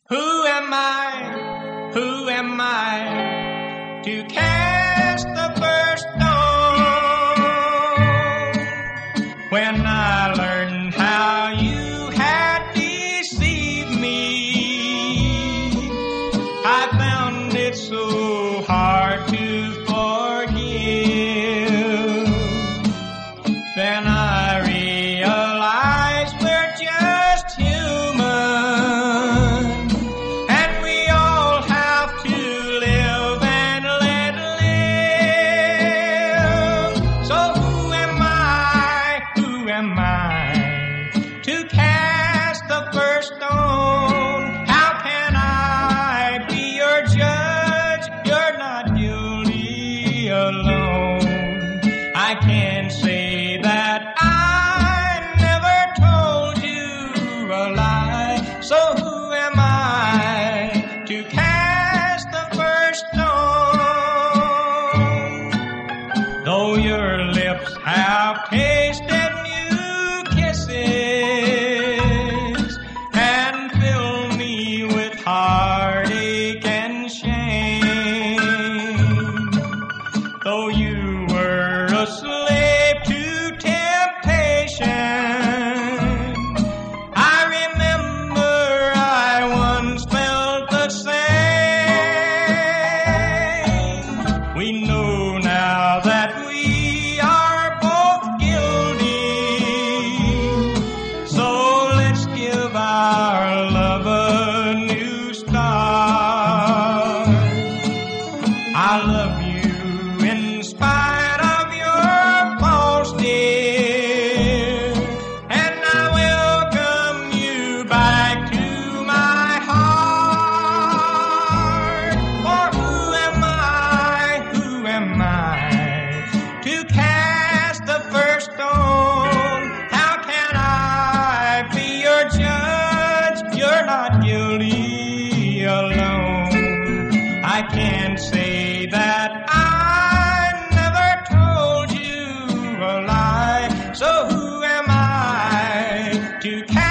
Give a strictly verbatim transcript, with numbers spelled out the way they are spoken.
Who am I? Who am I to cast the first stone? When I learned how you had deceived me, I found it so hard to forgive. Then I realized we're just human, and we all have to live and let live. So who am I, who am I to cast the first stone? How can I be your judge? You're not guilty alone. I can say that I never told you a lie. So who am I to cast the first stone? Though your lips have tasted new kisses and fill me with heartache and shame, though you were a slave to temptation, I remember I once felt the same. We know now that we are both guilty, so let's give our love a new start. I love you in spite of your faults, dear, and I welcome you back to my heart. For who am I, who am I to cast the first stone? How can I be your judge? You're not guilty alone. I can't say that I never told you a lie. So who am I to